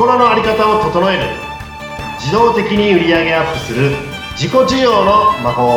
心の在り方を整える。自動的に売り上げアップする自己需要の魔法。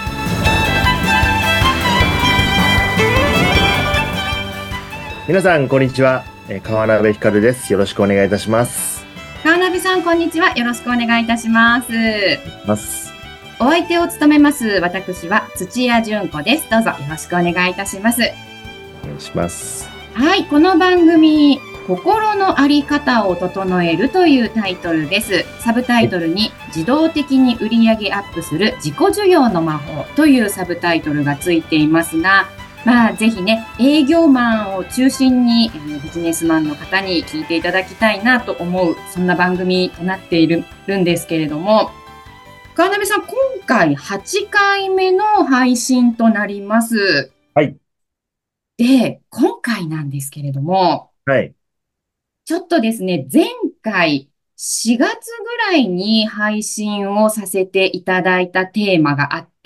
皆さんこんにちは、川辺光です。よろしくお願いいたします。 川辺さんこんにちは。よろしくお願いいたします。 ます。 お相手を務めます私は土屋純子です。どうぞよろしくお願いいたします。 お願いします。 はい、この番組心の在り方を整えるというタイトルです。サブタイトルに自動的に売り上げアップする自己需要の魔法というサブタイトルがついていますが、ぜひね、営業マンを中心にビジネスマンの方に聞いていただきたいなと思う、そんな番組となっているんですけれども、川辺さん、今回8回目の配信となります。 はい。 で、今回なんですけれども、 はい。 ちょっとですね、前回4月ぐらいに配信をさせていただいたテーマがあって、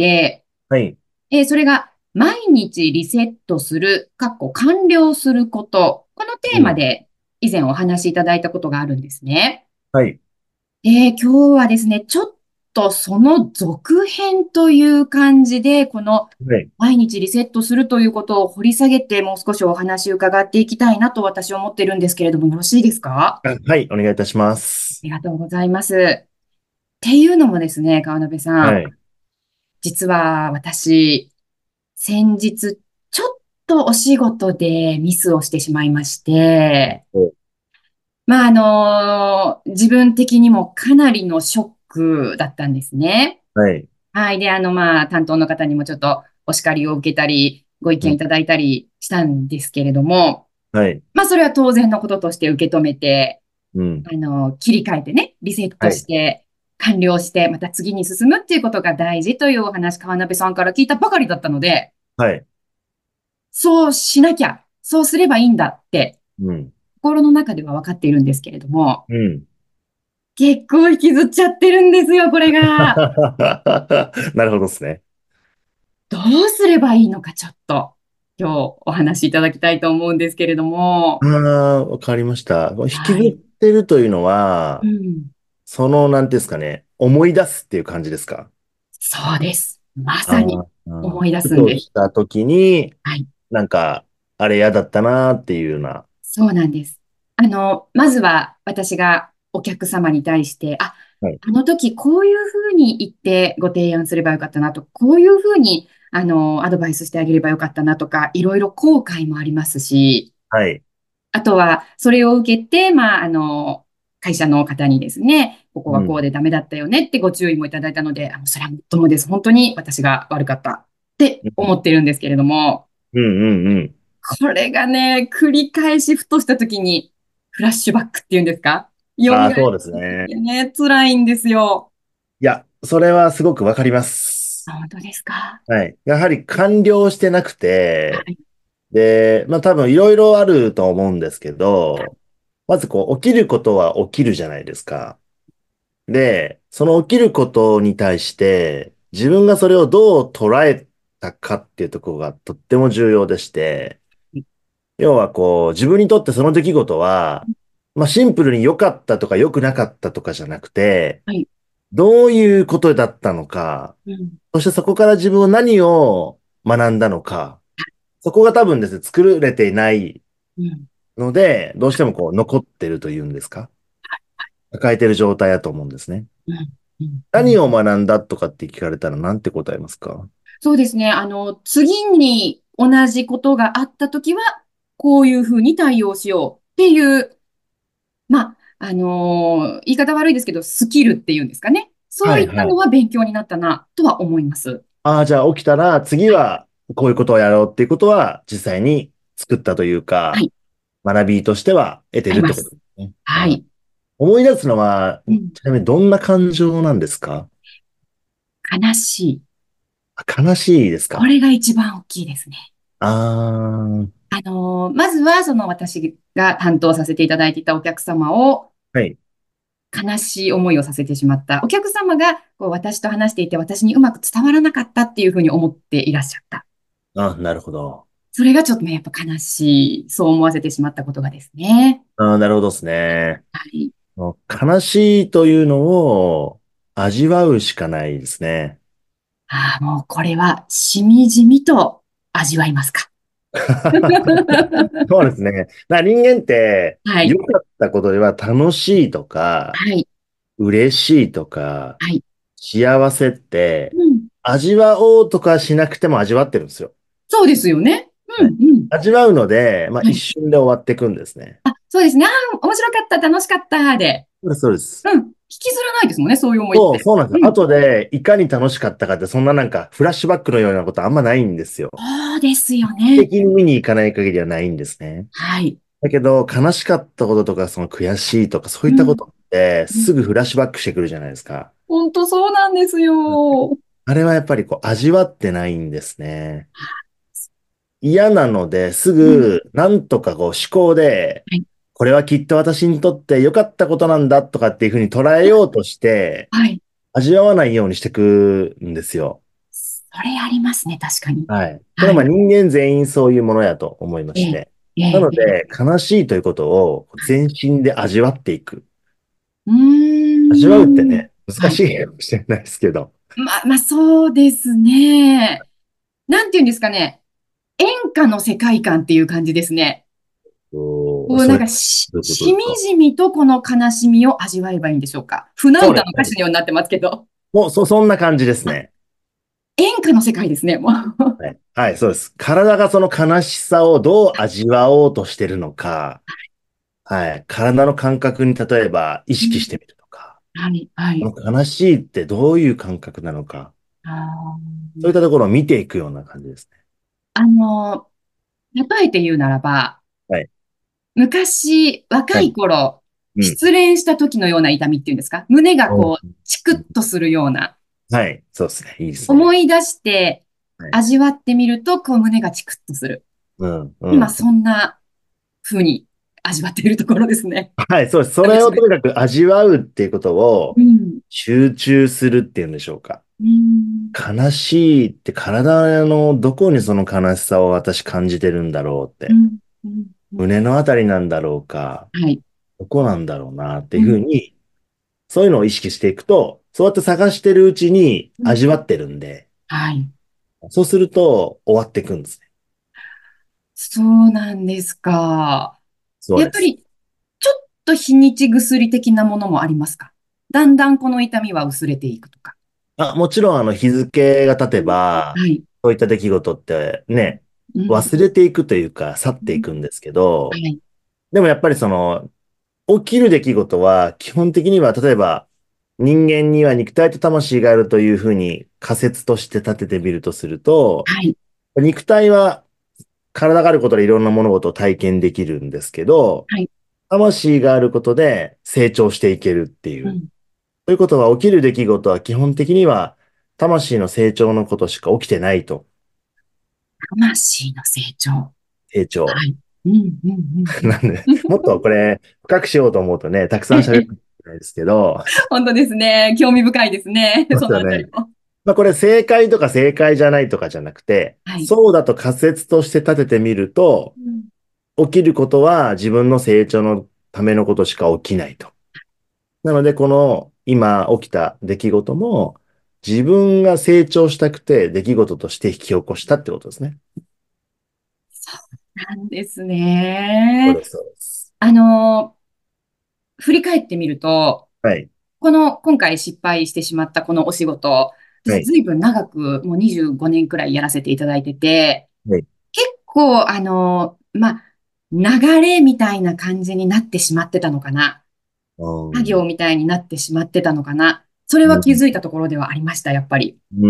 はい。 それが毎日リセットする、完了すること。このテーマうん。 で以前お話しいただいたことがあるんですね。 はい。 今日はですね、ちょっとその続編という感じで、このはい。 毎日リセットするということを掘り下げて、もう少しお話を伺っていきたいなと私は思ってるんですけれども、よろしいですか？ はい。お願いいたしまあす。 りがとうございます。っていうのもですね、川辺さん、 はい。 実は私、先日、ちょっとお仕事でミスをしてしまいまして、 お。 自分的にもかなりのショックだったんですね。 はい。 はい。で、担当の方にもちょっとお叱りを受けたり、ご意うん。 見いただいたりしたんですけれども、 はい。 それは当然のこととして受け止めて、 うん。 切り替えてね、リセットはい。 して、完了して、また次に進むっていうことが大事というお話、川辺さんから聞いたばかりだったので、 はい。 そうしなきゃ、そうすればいいんだって、 うん。 心の中では分かっているんですけれども、 うん。 結構引きずっちゃってるんですよ、これが。 なるほどですね。 どうすればいいのか、ちょっと、今日お話しいただきたいと思うんですけれども。 ああ、わかりました。引きずっはい。 てるというのは、 うん。 なんていうんですかね、思い出すっていう感じですか？ そうです。まあさにあ、 思い出ふすんです。 とした時に、 はい。 なんか、あれ嫌だったなっていうような。 そうなんです。まずは私がお客様に対して、 はい。 あの時こういうふうに言ってご提案すればよかったなと、こういうふうに、アドバイスしてあげればよかったなとか、いろいろ後悔もありますし、 はい。 あとは、それを受けて、会社の方にですね、ここはこうん。 うでダメだったよねってご注意もいただいたので、それはもっともです。本当に私が悪かったってうん。 思ってるんですけれども、 うん。うん。 これがね、繰り返しふとした時に、フラッシュバックっていうんですか？蘇っああ、そうですてきね。 てね、辛いんですよ。 いや、それはすごくわかります。 本当ですか？ はい。やはり完了してなくて、 はい。 で、多分いろいろあると思うんですけど、まず起きることは起きるじゃないですか。で、その起きることに対して、自分がそれをどう捉えたかっていうところがとっても重要でして、要は自分にとってその出来事は、シンプルに良かったとか良くなかったとかじゃなくて、 はい。 どういうことだったのか、 うん。 そしてそこから自分は何を学んだのか、そこが多分ですね、作れていないうん。 ので、どうしても残ってるというんですか？抱えてる状態だと思うんですね。 うん。うん。うん。 何を学んだとかって聞かれたら何て答えますか？ そうですね。次に同じことがあったときは、こういうふうに対応しようっていう、言い方悪いですけど、スキルっていうんですかね。そういったはいはい。 のは勉強になったなとは思います。 ああ、じゃあ起きたら次はい。 はこういうことをやろうっていうことは実際に作ったというか、 はい。 学びとしては得てるってことあります。 ですね。あー、 はい。 思い出すのは、 うん。 ちなみにどんな感情なんですか？ 悲しい。 悲しいですか？ これが一番大きいですね。 ああー、 まずは、その私が担当させていただいていたお客様をはい。 悲しい思いをさせてしまった。お客様が私と話していて私にうまく伝わらなかったっていうふうに思っていらっしゃった。 あ、なるほど。 それがちょっとね、やっぱ悲しい、そう思わせてしまったことがですね。 あー、なるほどですね。 はい。 悲しいというのを味わうしかないですね。 ああ、もうこれはしみじみと味わいますか？ そうですね。だから人間ってはい。 良かったことでは楽しいとか、 はい。 嬉しいとか、 はい。 幸せってうん。 味わおうとかしなくても味わってるんですよ。 そうですよね。うん、 はい。 うん。 味わうので、まあ一はい。 瞬で終わっていくんですね。 あ、そうですね。ああ、面白かった、楽しかったで。 そうです、そうです。 うん。引きずらないですもんね、そういう思いっそう、 て。 そうなんですよ。 うん。 後でいかに楽しかったかって、そんななんかフラッシュバックのようなことあんまないんですよ。 そうですよね。 的に見に行かない限りはないんですね。 はい。 だけど、悲しかったこととか、その悔しいとか、そういうん。 ったことって、 うん。 すぐフラッシュバックしてくるじゃないですか。 本当そうなんですよ。 あれはやっぱりこう、味わってないんですね。嫌なので、すうん。 ぐ、なんとかこう、思考で、 はい。 これはきっと私にとって良かったことなんだとかっていうふうに捉えようとして、 はい。 味わわないようにしていくんですよ。 それありますね、確かに。 はい。これはまあはい。 人間全員そういうものやと思いまええ、 して。 ええ、ええ。 なので、悲しいということを全身で味わっていく。 うー味わうってん。 ね、難はい。 しいかもしれないですけど。 そうですね。なんていうんですかね。演歌の世界観っていう感じですね。こう、 それ、 なんかどういうことしみですか？ じみとこの悲しみを味わえばいいんでしょうか。船そうです。 歌の歌詞のようになってますけど。 もう、そんな感じですね。 演歌の世界ですね、もう。 はい。はい、そうです。体がその悲しさをどう味わおうとしてるのか、はい。体の感覚に例えば意うん。 識してみるとか、 はい、はい。 この悲しいってどういう感覚なのか、 あそういったところを見ていくような感じですね。 あの、例えて言うならば、 はい。 昔、若はい。 い頃、 うん。 失恋した時のような痛みっていうんですか？胸がおこう、チクッとするような、 はい。そうですね。いいですね。 思い出してはい。 味わってみると、こう胸がチクッとする。 うん、う今、 ん。 そんな風に味わっているところですね。 はい、そうです。それ私ね。 をとにかく味わうっていうことをうん。 集中するっていうんでしょうか。 うん。 悲しいって体のどこにその悲しさを私感じてるんだろうって。 うん。うん。うん。 胸のあたりなんだろうか。 はい。 どこなんだろうなっていうふううん。 に、そういうのを意識していくと、そうやって探してるうちにうん。 味わってるんで、 はい。 そうすると終わっていくんですね。 そうなんですか。 そうです。 やっぱり、ちょっと日にち薬的なものもありますか？だんだんこの痛みは薄れていくとか。 もちろん日付が経てうん。 ば、 はい。 そういった出来事ってね、 うん。 忘れていくというか、去っていうん。 くんですけど、 はい。 でもやっぱりその、起きる出来事は、基本的には、例えば、人間には肉体と魂があるというふうに仮説として立ててみるとすると、 はい。 肉体は体があることでいろんな物事を体験できるんですけど、 はい。 魂があることで成長していけるっていう。 うん。 ということは、起きる出来事は基本的には、魂の成長のことしか起きてないと。 魂の成長。 成長。 はい。うん。うん。うん。 なんで、 うん。 もっとこれ、深くしようと思うとね、たくさん喋るんですけど、 本当ですね。興味深いですね。 そうでそのすよね。 あたりも。 まあこれ正解とか正解じゃないとかじゃなくて、 はい。 そうだと仮説として立ててみると、 うん。 起きることは自分の成長のためのことしか起きないと。なので、この今起きた出来事も自分が成長したくて出来事として引き起こしたってことですね。 そうなんですね。 そうです、そうです。 あの、振り返ってみると、 はい、 今回失敗してしまったこのお仕事、私はい、 ずいぶん長く、もう25年くらいやらせていただいてて、 はい。 結構、流れみたいな感じになってしまってたのかな。 うん、 作業みたいになってしまってたのかな。それは気づいたところではありました、やっぱり。 うん、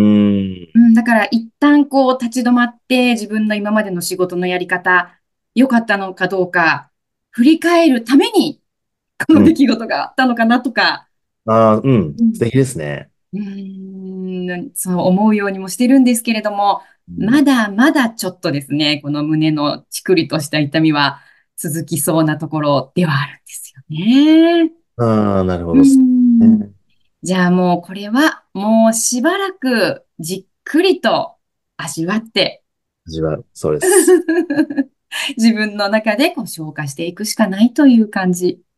うん、だから一旦こう立ち止まって自分の今までの仕事のやり方、良かったのかどうか、振り返るためにこのうん。 出来事があったのかなとか、 うん、 うん、 素敵ですね。 そう思うようにもしてるんですけれども、 うん、 まだまだちょっとですね、この胸のチクリとした痛みは続きそうなところではあるんですよね。 なるほうど。 ん。 ね。 じゃあもうこれはもうしばらくじっくりと味わって味わう。そうです。 自分の中でこう消化していくしかないという感じ。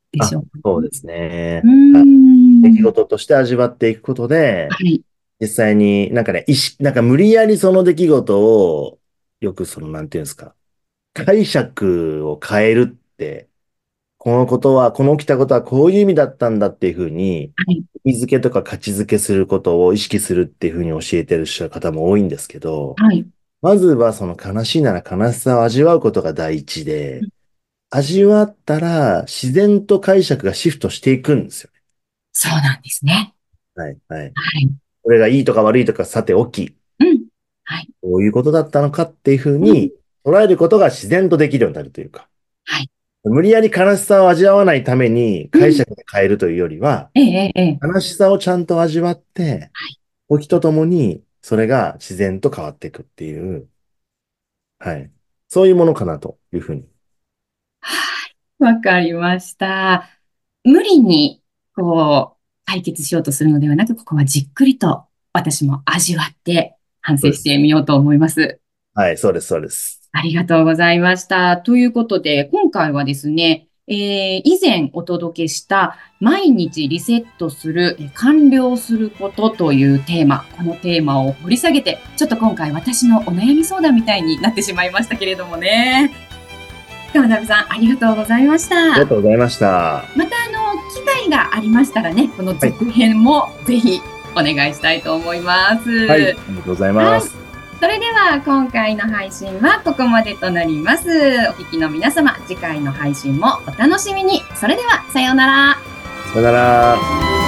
でしょうか。 そうですね。 うーはい。出来ん。 事として味わっていくことで、 はい。 実際になんかね、なんか無理やりその出来事を、よくなんていうんですか、解釈を変えるって、このことは、この起きたことはこういう意味だったんだっていうふうに、 はい。 意味付けとか価値付けすることを意識するっていうふうに教えてる方も多いんですけど、 はい。 まずはその悲しいなら悲しさを味わうことが第一で、味わったら自然と解釈がシフトしていくんですよそうなんですね。 ね。はい、はい。 はい。 これがいいとか悪いとかさておき、 うん。はい。 こういうことだったのかっていうふううん。 に捉えることが自然とできるようになるというか、 はい。 無理やり悲しさを味わわないためにうん。 解釈で変えるというよりは、 ええ、ええ、ええ。 悲しさをちゃんと味わって、 はい。 時とともにそれが自然と変わっていくっていう、はい。そういうものかなというふうに。 はい。わかりました。無理に、解決しようとするのではなく、ここはじっくりと私も味わって反省してそうです。 みようと思います。 はい、そうです、そうです。 ありがとうございました。ということで、今回はですね、以前お届けした毎日リセットする、完了することというテーマ、このテーマを掘り下げて、ちょっと今回私のお悩み相談みたいになってしまいましたけれどもね。川辺さん、ありがとうございましありがた。 とうございました。 また、機会がありましたらね、このはい、 続編もぜひお願いしたいと思います。 はい、ありがとうございはい。 ます。 それでは今回の配信はここまでとなります。お聞きの皆様、次回の配信もお楽しみに。それでは、さようなら。 さよなら。